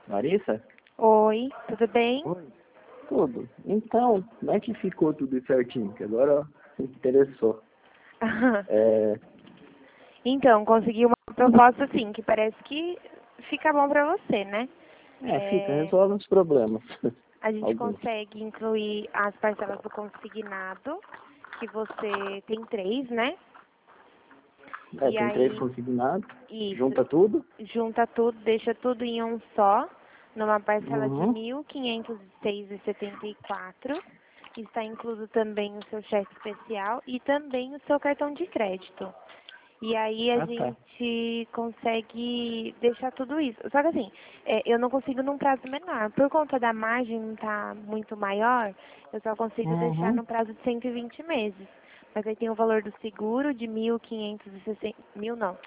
Larissa? Oi, tudo bem? Oi. Tudo. Então, como é que ficou tudo certinho? Que agora me interessou. É, Então, consegui uma proposta sim, que parece que fica bom pra você, né? fica, É, resolve os problemas. a gente Alguns. consegue incluir as parcelas do consignado, que você tem 3, né? E Tem 3 aí, consignados, isso, junta tudo. junta tudo, deixa tudo em um só, numa parcela de Uhum. 1.506,74. Está incluso também o seu cheque especial e também o seu cartão de crédito. E aí a Ah, tá. gente consegue deixar tudo isso. Só que assim, eu não consigo num prazo menor. Por conta da margem não estar muito maior, eu só consigo deixar Uhum. no prazo de 120 meses. Mas aí tem o valor do seguro de 1.560, mil não,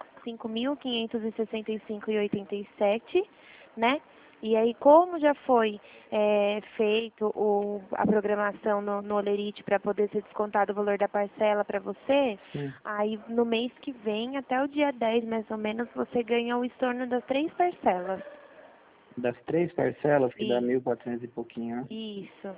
5.565,87, né? E aí, como já foi feito a programação no Olerite para poder ser descontado o valor da parcela para você, Sim. aí no mês que vem, até o dia 10 mais ou menos, você ganha o estorno das 3 parcelas. Das 3 parcelas, que dá Isso, 1.400 e pouquinho, né? isso.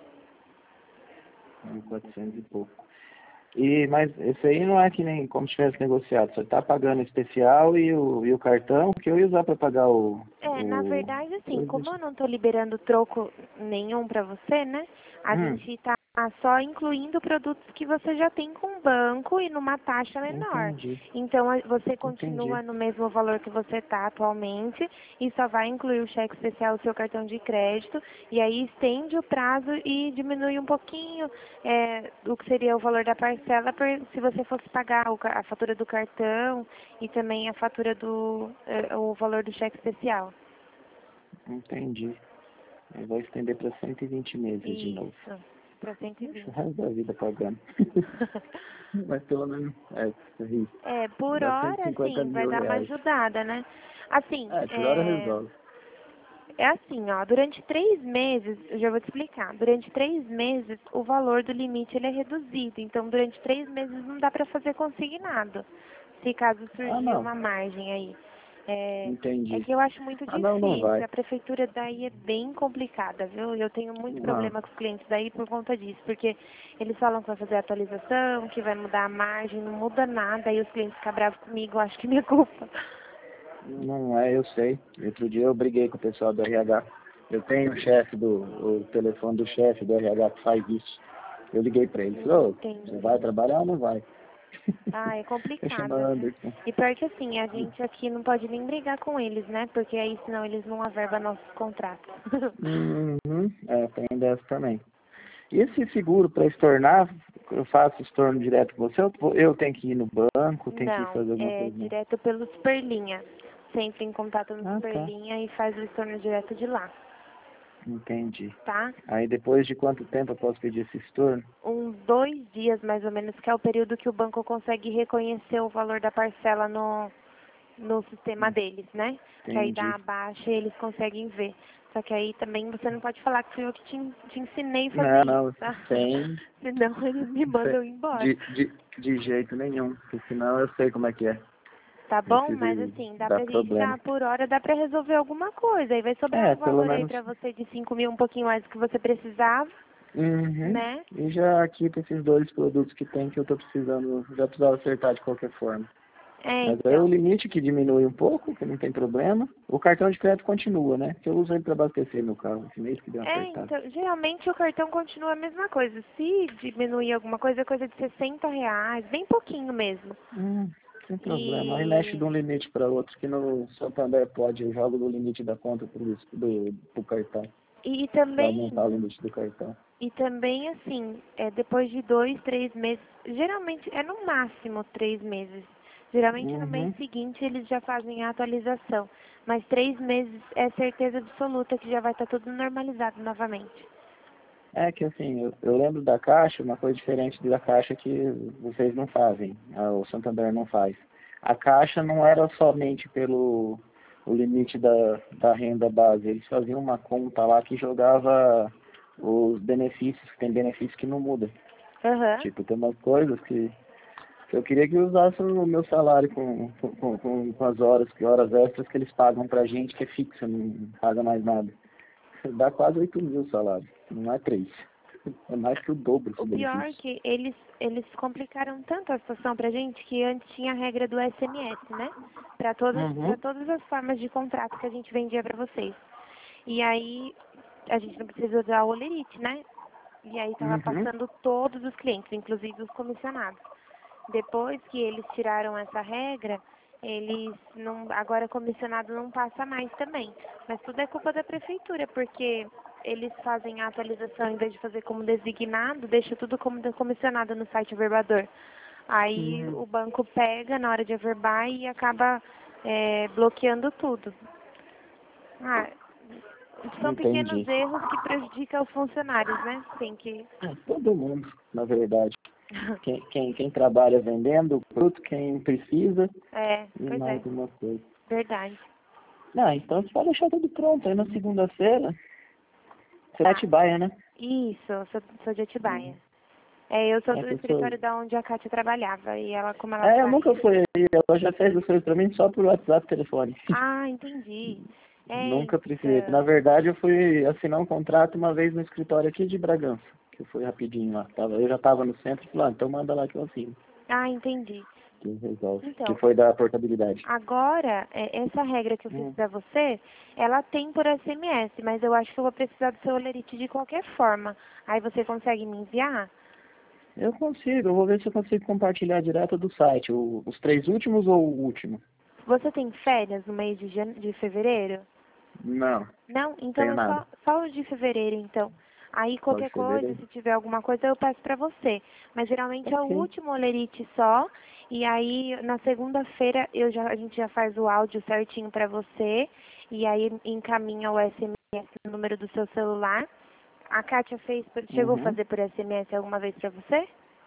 1.400 e pouco. Mas esse aí não é que nem como se tivesse negociado. Você está pagando o especial e o cartão que eu ia usar para pagar Na o... verdade, assim, como eu não estou liberando troco nenhum para você, né? A Hum, gente está só incluindo produtos que você já tem com o banco e numa taxa menor. entendi. Então, você Entendi. continua no mesmo valor que você está atualmente e só vai incluir o cheque especial, o seu cartão de crédito, e aí estende o prazo e diminui um pouquinho o que seria o valor da parcela se você fosse pagar a fatura do cartão e também a fatura o valor do cheque especial. Entendi. Eu vou estender para 120 meses de novo. Isso, para Puxa, o 120. resto da vida pagando. Mas pelo menos, isso aí. Por Dá cento e hora, cinquenta sim, vai mil dar uma reais. ajudada, né? Assim, Por hora resolve. é assim, ó, durante 3 meses, eu já vou te explicar, durante 3 meses o valor do limite ele é reduzido, então durante 3 meses não dá para fazer consignado, se caso Ah, surgir não. uma margem aí. É Entendi. que eu acho muito Ah, não, não difícil, vai. a prefeitura daí é bem complicada, viu? Eu tenho muito Não. problema com os clientes daí por conta disso, porque eles falam que vai fazer atualização, que vai mudar a margem, não muda nada, aí os clientes ficam bravos comigo, eu acho que é minha culpa. Não é, eu sei. Outro dia eu briguei com o pessoal do RH. Eu tenho o telefone do chefe do RH que faz isso. Eu liguei para ele. Falei, ô, você vai Entendi. trabalhar ou não vai? Ah, é Eu chamo complicado, viu? Anderson. E pior que assim, a gente aqui não pode nem brigar com eles, né? Porque aí senão eles não averbam nossos contratos. Uhum. Tem dessa também. E esse seguro para estornar, eu faço estorno direto com você? Eu tenho que ir no banco, tenho que Não, fazer alguma é coisa? Não? direto pelo Superlinha. Você entra em contato no Ah, tá. Superlinha e faz o estorno direto de lá, Entendi. tá? Aí depois de quanto tempo eu posso pedir esse estorno? Uns 2 dias mais ou menos, que é o período que o banco consegue reconhecer o valor da parcela no sistema deles, né? Que aí dá Entendi. a baixa e eles conseguem ver. Só que aí também você não pode falar que fui eu que te ensinei a fazer Não, isso, não, tá? sem, Senão eles me mandam embora. de jeito nenhum, porque senão eu sei como é que é. Tá bom? Esse Mas assim, dá dá pra gente problema. dar por hora, dá pra resolver alguma coisa. Aí vai sobrar um Pelo valor aí menos. pra você de 5.000, um pouquinho mais do que você precisava, Uhum. né? E já aqui com esses 2 produtos que tem que eu tô precisando, já precisava acertar de qualquer forma. Mas aí o Então. limite que diminui um pouco, que não tem problema. O cartão de crédito continua, né? Que eu uso ele para abastecer meu carro. Esse mês que deu uma apertada. Então, geralmente o cartão continua a mesma coisa. Se diminuir alguma coisa, é coisa de R$ 60, bem pouquinho mesmo. Sem problema. Aí mexe E, de um limite para outro, que no Santander pode, eu jogo do limite da conta pro cartão, e para também, aumentar o limite do cartão. assim, depois de 2, 3 meses, geralmente é no máximo 3 meses. Geralmente no mês Uhum. seguinte eles já fazem a atualização. Mas 3 meses é certeza absoluta que já vai estar tudo normalizado novamente. É que assim, eu lembro da Caixa, uma coisa diferente da Caixa que vocês não fazem, o Santander não faz. A Caixa não era somente pelo o limite da renda base, eles faziam uma conta lá que jogava os benefícios, que tem benefícios que não mudam. Aham. Tipo, tem umas coisas que Eu queria que usasse o meu salário com as horas extras que eles pagam pra gente, que é fixa, não paga mais nada. Dá quase 8 mil o salário, não é 3. É mais que o dobro O esse pior é benefício. que eles complicaram tanto a situação pra gente que antes tinha a regra do SMS, né? Para Uhum, todas as formas de contrato que a gente vendia pra vocês. E aí a gente não precisa usar o Olerite, né? E aí tava uhum. passando todos os clientes, inclusive os comissionados. Depois que eles tiraram essa regra, eles não, agora comissionado não passa mais também. Mas tudo é culpa da prefeitura, porque eles fazem a atualização em vez de fazer como designado, deixa tudo como comissionado no site averbador. Aí Hum, o banco pega na hora de averbar e acaba bloqueando tudo. Ah, são pequenos entendi. erros que prejudicam os funcionários, né? Tem que. Todo mundo, na verdade. Quem trabalha vendendo produto, quem precisa e Pois é, mais uma coisa. verdade. Ah, então você pode deixar tudo pronto. Aí na segunda-feira, você vai Tá. Atibaia, né? Isso, eu sou de Hum. Atibaia. Eu sou É do que eu sou... escritório da onde a Kátia trabalhava. E ela, como ela Eu nunca saiu. fui aí. Ela já fez as coisas pra mim só por WhatsApp e telefone. Ah, entendi. Nunca precisei. Na Então. verdade, eu fui assinar um contrato uma vez no escritório aqui de Bragança, que eu fui rapidinho lá. Eu já estava no centro e falei, então manda lá que eu assino, Ah, entendi. que resolve. Que Então, foi da portabilidade. agora, essa regra que eu fiz Hum. pra você, ela tem por SMS, mas eu acho que eu vou precisar do seu olerite de qualquer forma. Aí você consegue me enviar? Eu consigo, eu vou ver se eu consigo compartilhar direto do site. Os 3 últimos ou o último? Você tem férias no mês de fevereiro? Não, Não? Então tenho é nada. só o de fevereiro, então. Aí Só de qualquer coisa, fevereiro. se tiver alguma coisa, eu peço pra você. Mas geralmente é o Ok. último olerite só. E aí na segunda-feira a gente já faz o áudio certinho pra você. E aí encaminha o SMS no número do seu celular. A Kátia chegou a Uhum. fazer por SMS alguma vez pra você?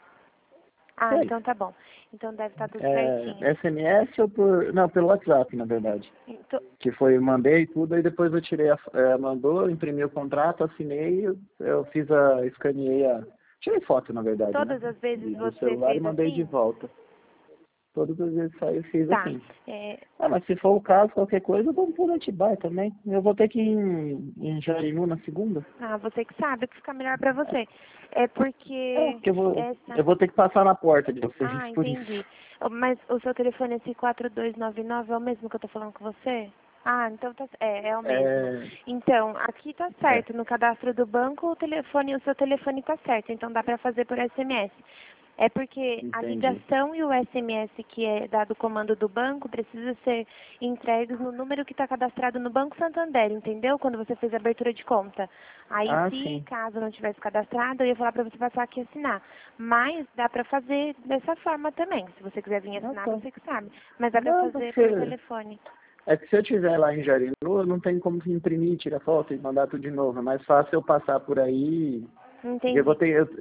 Ah, Sei. então tá bom. Então deve estar tudo É, certinho. SMS ou por... Não, pelo WhatsApp, na verdade. Então, Que foi, eu mandei tudo, aí depois eu tirei, mandou, imprimi o contrato, assinei, eu fiz escaneei tirei foto, na verdade, né? todas as vezes Do você celular e fez mandei de assim? volta. Todas as vezes saiu, eu fiz Tá. assim. É, Mas se for o caso, qualquer coisa, vamos por Atibaia também. Eu vou ter que ir em Jarinu na segunda. Ah, você que sabe o que fica melhor pra você. É porque Porque essa. eu vou ter que passar na porta de vocês, Ah, por isso. entendi. Mas o seu telefone, esse 4299, é o mesmo que eu tô falando com você? Ah, então tá. É o mesmo. É, Então, aqui tá é, certo. No cadastro do banco, o seu telefone tá certo. Então dá pra fazer por SMS. É porque a entendi. ligação e o SMS que é dado o comando do banco precisa ser entregues no número que está cadastrado no Banco Santander, entendeu? Quando você fez a abertura de conta. Aí, Ah, se sim. caso não tivesse cadastrado, eu ia falar para você passar aqui e assinar. Mas dá para fazer dessa forma também. Se você quiser vir Ah, assinar, tá. você que sabe. Mas dá para Não, fazer por porque telefone. é que se eu estiver lá em Jarinu, eu não tenho como imprimir, tirar foto e mandar tudo de novo. É mais fácil eu passar por aí. Porque Entendi.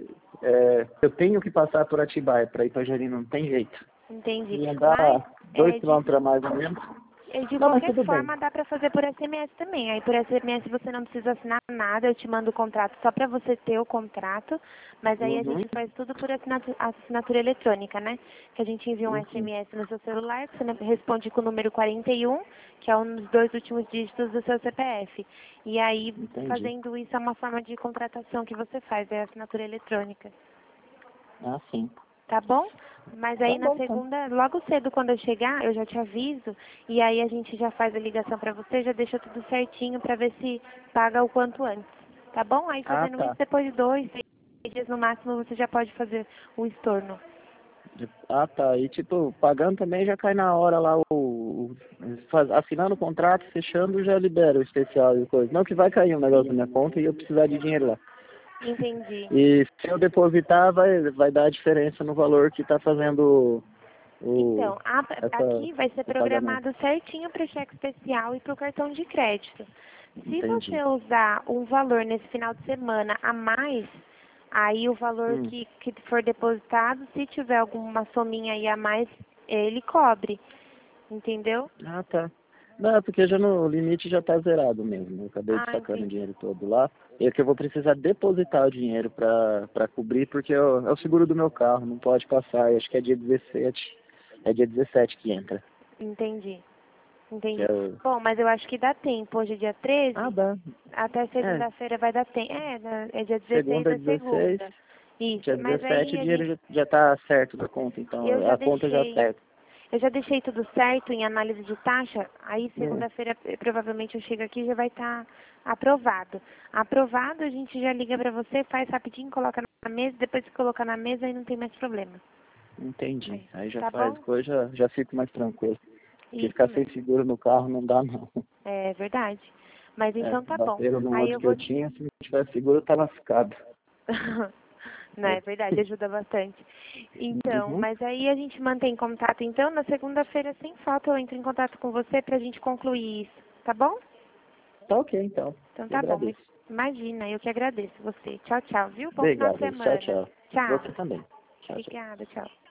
eu tenho que passar por Atibaia para ir para Jarinu, não tem jeito. Entendi. E Mas andar dois é, de quilômetros a mais ou menos. De Não, mas qualquer tudo bem. forma, dá para fazer por SMS também. Aí por SMS você não precisa assinar nada, eu te mando o contrato só para você ter o contrato, mas aí a Uhum. gente faz tudo por assinatura eletrônica, né? Que a gente envia um Uhum. SMS no seu celular, que você responde com o número 41, que é um dos 2 últimos dígitos do seu CPF. E aí, Entendi. fazendo isso, é uma forma de contratação que você faz, é assinatura eletrônica. Ah, sim. Tá bom? Mas Tá aí na bom, então. segunda, logo cedo quando eu chegar, eu já te aviso e aí a gente já faz a ligação pra você, já deixa tudo certinho pra ver se paga o quanto antes. Tá bom? Aí Ah, fazendo isso, tá. depois de 2, 3 dias no máximo, você já pode fazer o estorno. Ah, tá. E tipo, pagando também já cai na hora lá assinando o contrato, fechando, já libera o especial e coisa. Não que vai cair um negócio na minha conta e eu precisar de dinheiro lá. Entendi. E se eu depositar, vai dar a diferença no valor que está fazendo o, Então, essa, aqui vai ser o pagamento. programado certinho para o cheque especial e para o cartão de crédito. Se Entendi. você usar um valor nesse final de semana a mais, aí o valor Hum. que for depositado, se tiver alguma sominha aí a mais, ele cobre. Entendeu? Ah, tá. Não, porque já o limite já está zerado mesmo. Eu acabei de sacando o entendi. dinheiro todo lá. E é que eu vou precisar depositar o dinheiro para cobrir, porque é o seguro do meu carro, não pode passar. Eu acho que é dia 17. É dia 17 que entra. Entendi. Que Entendi. é o... Bom, mas eu acho que dá tempo. Hoje é dia 13, Ah, dá. até É, segunda-feira vai dar tempo. É dia 16 segunda, da 16, segunda. Isso, dia mas 17 aí o a dinheiro gente, já tá certo da conta, eu então já a conta já deixei, certa. eu já deixei tudo certo em análise de taxa, aí Hum, segunda-feira provavelmente eu chego aqui e já vai estar aprovado. Aprovado, a gente já liga pra você, faz rapidinho, coloca na mesa, depois que colocar na mesa aí não tem mais problema. entendi. Aí já Tá faz bom? coisa, já fico mais tranquilo. Porque Isso ficar sem mesmo. seguro no carro não dá não. É verdade. Mas É, então tá bom. bateram no Aí outro eu que eu vou. tinha, se não tivesse seguro eu tava lascado. Não, É. é verdade, ajuda bastante. Então, Uhum. mas aí a gente mantém contato. Então, na segunda-feira, sem falta, eu entro em contato com você pra gente concluir isso. Tá bom? Tá ok, então. Então Eu tá bom. agradeço. Imagina, eu que agradeço você. Tchau, tchau, viu? Bom final de Obrigado. Tchau, semana. tchau. Tchau. Você também. Tchau, tchau. Obrigada, tchau.